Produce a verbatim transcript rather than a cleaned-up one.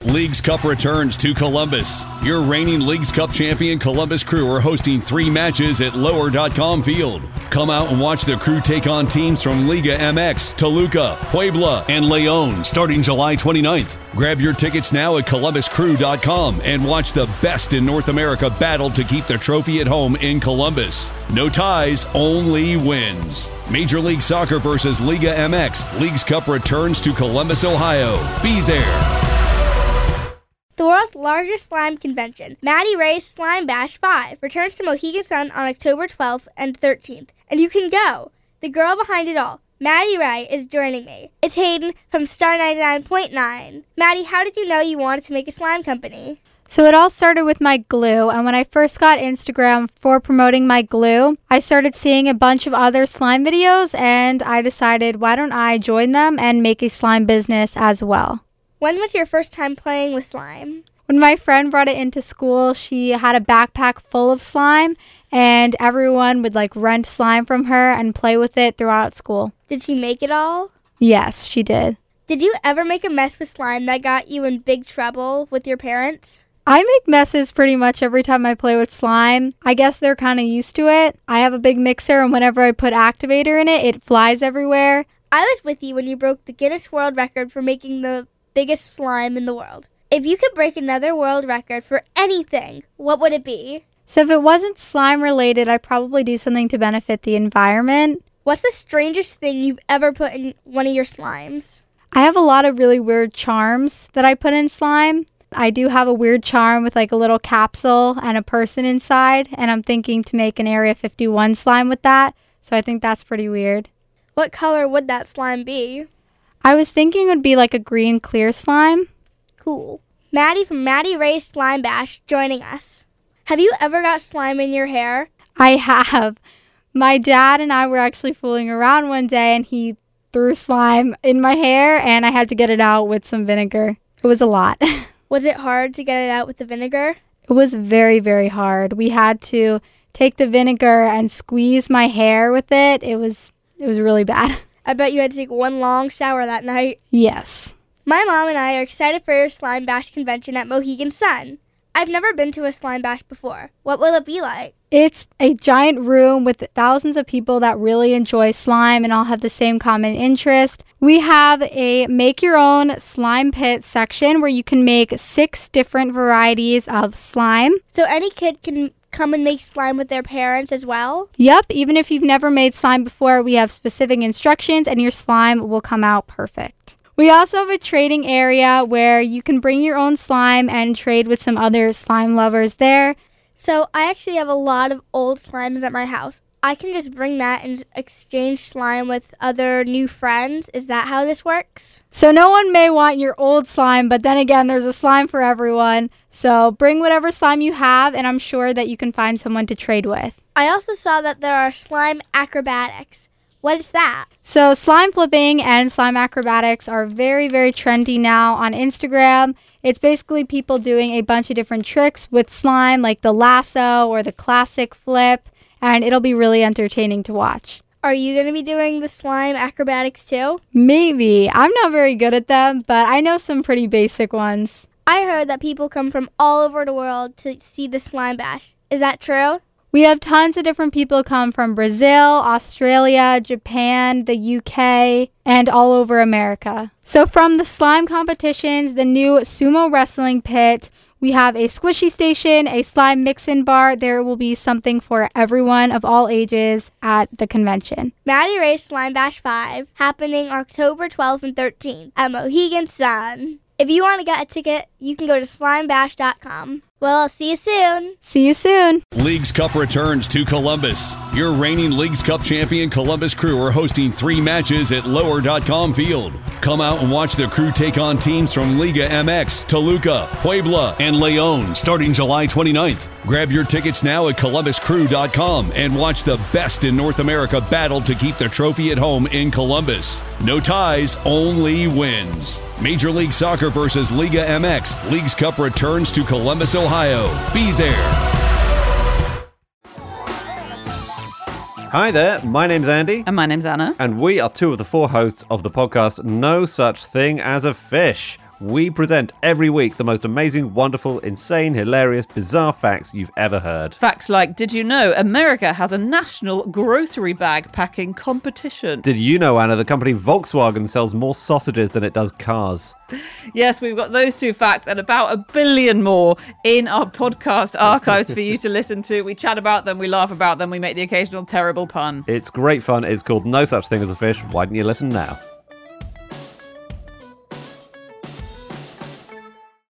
Leagues Cup returns to Columbus. Your reigning Leagues Cup champion Columbus Crew are hosting three matches at lower dot com Field. Come out and watch the Crew take on teams from Liga M X, Toluca, Puebla, and Leon starting July twenty-ninth. Grab your tickets now at columbus crew dot com and watch the best in North America battle to keep the trophy at home in Columbus. No ties, only wins. Major League Soccer versus Liga M X. Leagues Cup returns to Columbus, Ohio. Be there. The world's largest slime convention, Maddie Ray's Slime Bash five, returns to Mohegan Sun on October twelfth and thirteenth, and you can go. The girl behind it all, Maddie Ray, is joining me. It's Hayden from Star ninety-nine point nine. Maddie, how did you know you wanted to make a slime company? So it all started with my glue, and when I first got Instagram for promoting my glue, I started seeing a bunch of other slime videos, and I decided, why don't I join them and make a slime business as well? When was your first time playing with slime? When my friend brought it into school, she had a backpack full of slime, and everyone would like rent slime from her and play with it throughout school. Did she make it all? Yes, she did. Did you ever make a mess with slime that got you in big trouble with your parents? I make messes pretty much every time I play with slime. I guess they're kind of used to it. I have a big mixer, and whenever I put activator in it, it flies everywhere. I was with you when you broke the Guinness World Record for making the biggest slime in the world. If you could break another world record for anything, what would it be? So if it wasn't slime related, I'd probably do something to benefit the environment. What's the strangest thing you've ever put in one of your slimes? I have a lot of really weird charms that I put in slime. I do have a weird charm with like a little capsule and a person inside, and I'm thinking to make an Area fifty-one slime with that, so I think that's pretty weird. What color would that slime be? I was thinking it would be like a green clear slime. Cool. Maddie from Maddie Ray's Slime Bash joining us. Have you ever got slime in your hair? I have. My dad and I were actually fooling around one day, and he threw slime in my hair, and I had to get it out with some vinegar. It was a lot. Was it hard to get it out with the vinegar? It was very, very hard. We had to take the vinegar and squeeze my hair with it. It was it was really bad. I bet you had to take one long shower that night. Yes. My mom and I are excited for your Slime Bash convention at Mohegan Sun. I've never been to a Slime Bash before. What will it be like? It's a giant room with thousands of people that really enjoy slime and all have the same common interest. We have a make your own slime pit section where you can make six different varieties of slime. So any kid can come and make slime with their parents as well? Yep, even if you've never made slime before, we have specific instructions and your slime will come out perfect. We also have a trading area where you can bring your own slime and trade with some other slime lovers there. So I actually have a lot of old slimes at my house. I can just bring that and exchange slime with other new friends. Is that how this works? So no one may want your old slime, but then again, there's a slime for everyone. So bring whatever slime you have, and I'm sure that you can find someone to trade with. I also saw that there are slime acrobatics. What is that? So slime flipping and slime acrobatics are very, very trendy now on Instagram. It's basically people doing a bunch of different tricks with slime, like the lasso or the classic flip, and it'll be really entertaining to watch. Are you going to be doing the slime acrobatics too? Maybe. I'm not very good at them, but I know some pretty basic ones. I heard that people come from all over the world to see the Slime Bash. Is that true? We have tons of different people come from Brazil, Australia, Japan, the U K, and all over America. So from the slime competitions, the new sumo wrestling pit, we have a squishy station, a slime mix-in bar. There will be something for everyone of all ages at the convention. Maddie Ray's Slime Bash five, happening October twelfth and thirteenth at Mohegan Sun. If you want to get a ticket, you can go to slime bash dot com. Well, I'll see you soon. See you soon. Leagues Cup returns to Columbus. Your reigning Leagues Cup champion Columbus Crew are hosting three matches at lower dot com Field. Come out and watch the Crew take on teams from Liga M X, Toluca, Puebla, and Leon starting July twenty-ninth. Grab your tickets now at columbus crew dot com and watch the best in North America battle to keep the trophy at home in Columbus. No ties, only wins. Major League Soccer versus Liga M X. Leagues Cup returns to Columbus, Ohio. Be there. Hi there, my name's Andy. And my name's Anna. And we are two of the four hosts of the podcast No Such Thing as a Fish. We present every week the most amazing, wonderful, insane, hilarious, bizarre facts you've ever heard. Facts like, did you know America has a national grocery bag packing competition? Did you know, Anna, the company Volkswagen sells more sausages than it does cars? Yes, we've got those two facts and about a billion more in our podcast archives for you to listen to. We chat about them, we laugh about them, we make the occasional terrible pun. It's great fun. It's called No Such Thing as a Fish. Why don't you listen now?